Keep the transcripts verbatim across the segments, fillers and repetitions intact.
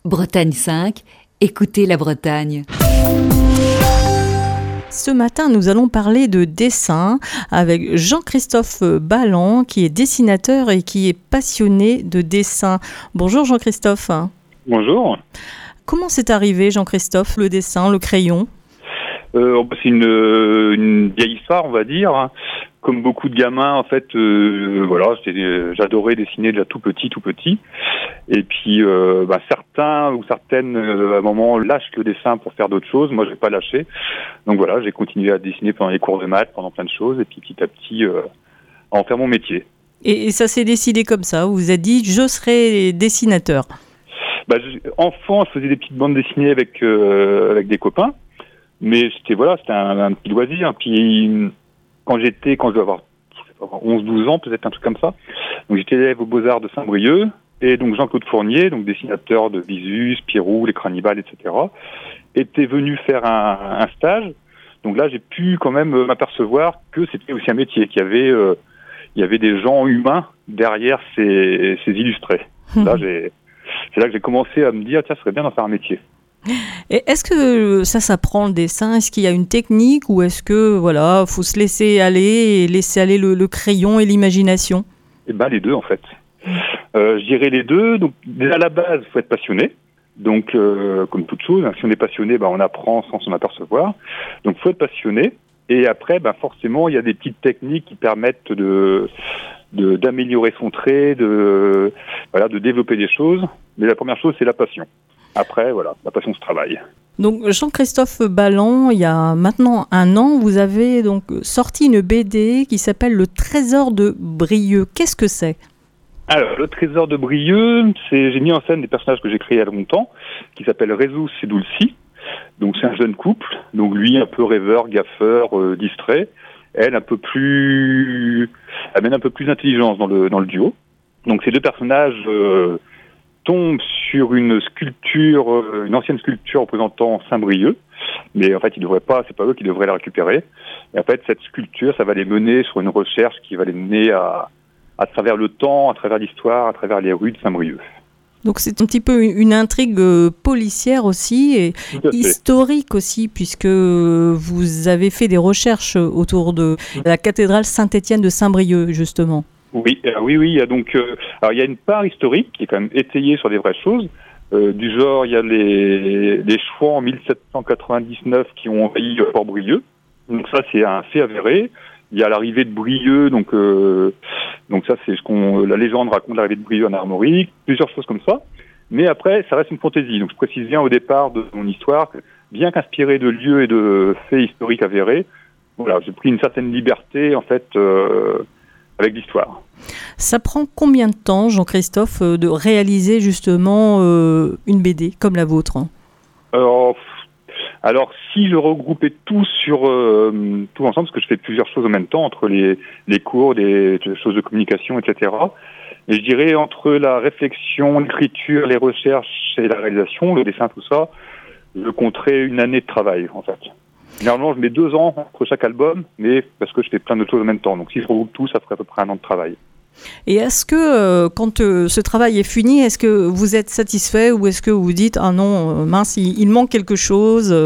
Bretagne cinq, écoutez la Bretagne. Ce matin, nous allons parler de dessin avec Jean-Christophe Balland, qui est dessinateur et qui est passionné de dessin. Bonjour Jean-Christophe. Bonjour. Comment c'est arrivé, Jean-Christophe, le dessin, le crayon ? euh, C'est une, une vieille histoire, on va dire. Comme beaucoup de gamins, en fait, euh, voilà, j'adorais dessiner déjà tout petit, tout petit. Et puis, euh, bah, certains ou certaines, euh, à un moment, lâchent le dessin pour faire d'autres choses. Moi, j'ai pas lâché. Donc voilà, j'ai continué à dessiner pendant les cours de maths, pendant plein de choses, et puis petit à petit, euh, à en faire mon métier. Et, et ça s'est décidé comme ça. Vous vous êtes dit, je serai dessinateur. Bah, je, enfant, je faisais des petites bandes dessinées avec euh, avec des copains, mais c'était voilà, c'était un, un petit loisir. Puis quand j'étais, quand je devais avoir, avoir onze douze ans, peut-être un truc comme ça. Donc j'étais élève aux Beaux-Arts de Saint-Brieuc, et donc Jean-Claude Fournier, donc dessinateur de Visus, Pierrot, les Crannibales, et cetera, était venu faire un, un stage. Donc là, j'ai pu quand même m'apercevoir que c'était aussi un métier, qu'il y avait euh, il y avait des gens humains derrière ces, ces illustrés. Mmh. Là, j'ai C'est là que j'ai commencé à me dire, tiens, ce serait bien d'en faire un métier. Et est-ce que ça s'apprend le dessin ? Est-ce qu'il y a une technique ou est-ce que, voilà, faut se laisser aller et laisser aller le, le crayon et l'imagination ? Eh ben, les deux, en fait. Euh, je dirais les deux. Donc, déjà, à la base, il faut être passionné. Donc, euh, comme toute chose, hein, si on est passionné, ben, on apprend sans s'en apercevoir. Donc, il faut être passionné. Et après, ben, forcément, il y a des petites techniques qui permettent de... De, d'améliorer son trait, de, voilà, de développer des choses. Mais la première chose, c'est la passion. Après, voilà, la passion se travaille. Donc, Jean-Christophe Balland, il y a maintenant un an, vous avez donc sorti une B D qui s'appelle Le Trésor de Brieuc. Qu'est-ce que c'est ? Alors, Le Trésor de Brieuc, c'est, j'ai mis en scène des personnages que j'ai créés il y a longtemps, qui s'appellent Rezus et Dulcie. Donc, c'est un jeune couple. Donc, lui, un peu rêveur, gaffeur, euh, distrait. Elle, un peu plus, amène un peu plus d'intelligence dans le dans le duo. Donc ces deux personnages euh, tombent sur une sculpture, euh, une ancienne sculpture représentant Saint-Brieuc, mais en fait ils devraient pas, c'est pas eux qui devraient la récupérer. Et en fait cette sculpture, ça va les mener sur une recherche qui va les mener à à travers le temps, à travers l'histoire, à travers les rues de Saint-Brieuc. Donc c'est un petit peu une intrigue policière aussi et historique aussi, puisque vous avez fait des recherches autour de la cathédrale Saint-Étienne de Saint-Brieuc, justement. Oui, euh, oui, oui. Il y a donc, euh, alors il y a une part historique qui est quand même étayée sur des vraies choses. Euh, du genre, il y a les les Chouans en mille sept cent quatre-vingt-dix-neuf qui ont envahi Port-Brieuc. Donc ça, c'est un fait avéré. Il y a l'arrivée de Brieuc, donc euh, donc ça c'est ce qu'on la légende raconte, l'arrivée de Brieuc en Armorique, plusieurs choses comme ça. Mais après, ça reste une fantaisie. Donc je précise bien au départ de mon histoire que, bien qu'inspiré de lieux et de faits historiques avérés, voilà, j'ai pris une certaine liberté en fait euh, avec l'histoire. Ça prend combien de temps, Jean-Christophe, de réaliser justement euh, une B D comme la vôtre ? Alors, Alors, si je regroupais tout sur euh, tout ensemble, parce que je fais plusieurs choses en même temps, entre les, les cours, des, des choses de communication, et cetera. Et je dirais entre la réflexion, l'écriture, les recherches et la réalisation, le dessin, tout ça, je compterais une année de travail, en fait. Généralement, je mets deux ans entre chaque album, mais parce que je fais plein de choses en même temps. Donc, si je regroupe tout, ça ferait à peu près un an de travail. Et est-ce que, euh, quand euh, ce travail est fini, est-ce que vous êtes satisfait ou est-ce que vous vous dites « Ah non, euh, mince, il, il manque quelque chose euh... »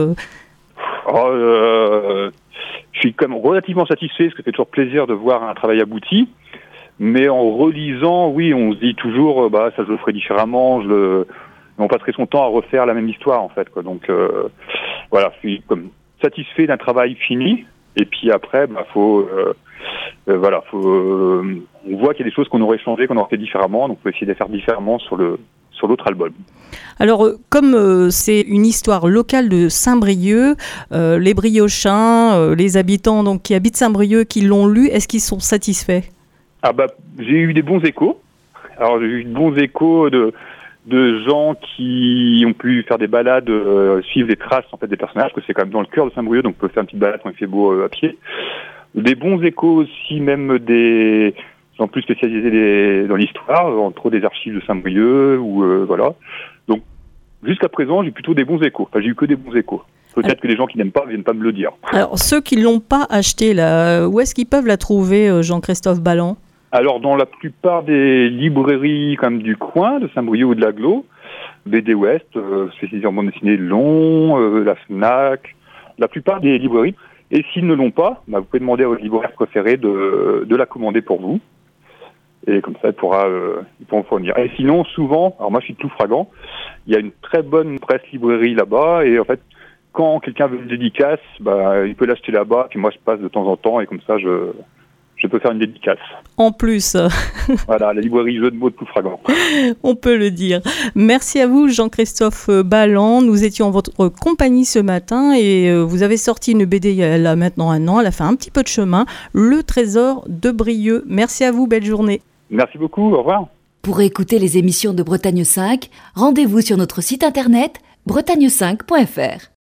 oh, euh, Je suis quand même relativement satisfait, parce que ça fait toujours plaisir de voir un travail abouti. Mais en relisant, oui, on se dit toujours euh, « bah ça je le ferai différemment, je le... » on passerait son temps à refaire la même histoire, en fait, quoi. Donc, euh, voilà, je suis comme satisfait d'un travail fini. Et puis après, bah, faut... Euh, Euh, voilà, faut, euh, on voit qu'il y a des choses qu'on aurait changé, qu'on aurait fait différemment, donc on peut essayer de faire différemment sur le sur l'autre album. Alors, euh, comme euh, c'est une histoire locale de Saint-Brieuc, euh, les Briochins, euh, les habitants donc qui habitent Saint-Brieuc, qui l'ont lu, est-ce qu'ils sont satisfaits ? Ah bah, j'ai eu des bons échos. Alors j'ai eu de bons échos de de gens qui ont pu faire des balades, euh, suivre des traces en fait des personnages, parce que c'est quand même dans le cœur de Saint-Brieuc, donc on peut faire une petite balade quand il fait beau euh, à pied. Des bons échos aussi, même des gens plus spécialisés des, dans l'histoire, entre autres des archives de Saint-Brieuc, ou euh, voilà. Donc, jusqu'à présent, j'ai plutôt des bons échos. Enfin, j'ai eu que des bons échos. Peut-être Alors, que les gens qui n'aiment pas viennent pas me le dire. Alors, ceux qui ne l'ont pas acheté, là, où est-ce qu'ils peuvent la trouver, Jean-Christophe Balland ? Alors, dans la plupart des librairies comme du coin, de Saint-Brieuc ou de l'Aglo, B D Ouest, euh, spécialisé en bande dessinée long, euh, la Fnac, la plupart des librairies. Et s'ils ne l'ont pas, bah, vous pouvez demander à votre libraire préféré de, de la commander pour vous. Et comme ça, il pourra, euh, ils pourront fournir. Et sinon, souvent, alors moi je suis de Ploufragan, il y a une très bonne presse librairie là-bas. Et en fait, quand quelqu'un veut une dédicace, bah, il peut l'acheter là-bas. Puis moi, je passe de temps en temps et comme ça, je, je peux faire une dédicace. En plus. Voilà, la librairie Jeux de mots de Ploufragan. On peut le dire. Merci à vous, Jean-Christophe Balland. Nous étions en votre compagnie ce matin et vous avez sorti une B D il y a maintenant un an. Elle a fait un petit peu de chemin. Le Trésor de Brieux. Merci à vous, belle journée. Merci beaucoup, au revoir. Pour écouter les émissions de Bretagne cinq, rendez-vous sur notre site internet bretagne cinq point f r.